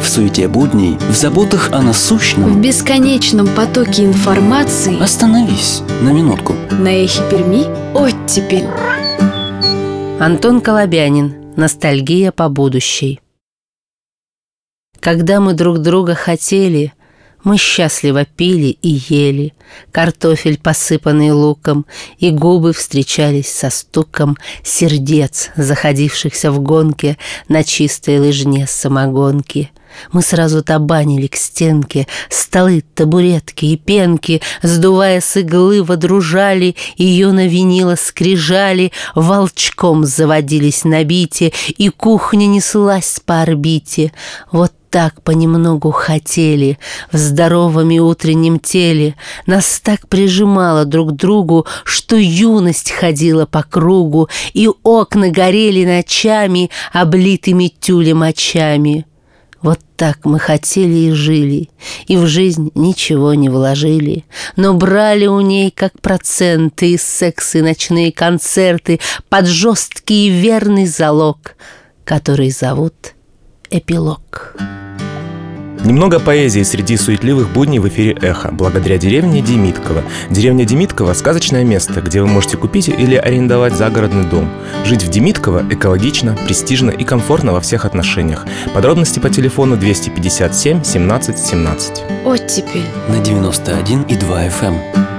суете будней, в заботах о насущном, в бесконечном потоке информации остановись на минутку. на Эхе Перми оттепель. Антон Колобянин. Ностальгия по будущей. Когда мы друг друга хотели, мы счастливо пили и ели картофель, посыпанный луком, и губы встречались со стуком сердец, заходившихся в гонке на чистой лыжне самогонки. Мы сразу табанили к стенке столы, табуретки и пенки, сдувая с иглы, водружали ее на винила скрижали, волчком заводились на бите, и кухня неслась по орбите. Вот так понемногу хотели в здоровом и утреннем теле. Нас так прижимало друг к другу, что юность ходила по кругу, и окна горели ночами, облитыми тюлем очами. Вот так мы хотели и жили, и в жизнь ничего не вложили, но брали у ней как проценты из секса и ночные концерты под жесткий и верный залог, который зовут эпилог. Немного поэзии среди суетливых будней в эфире «Эхо» благодаря деревне Демидково. Деревня Демидково – сказочное место, где вы можете купить или арендовать загородный дом. Жить в Демидково экологично, престижно и комфортно во всех отношениях. Подробности по телефону 257 17 17. Оттепель На 91,2 FM.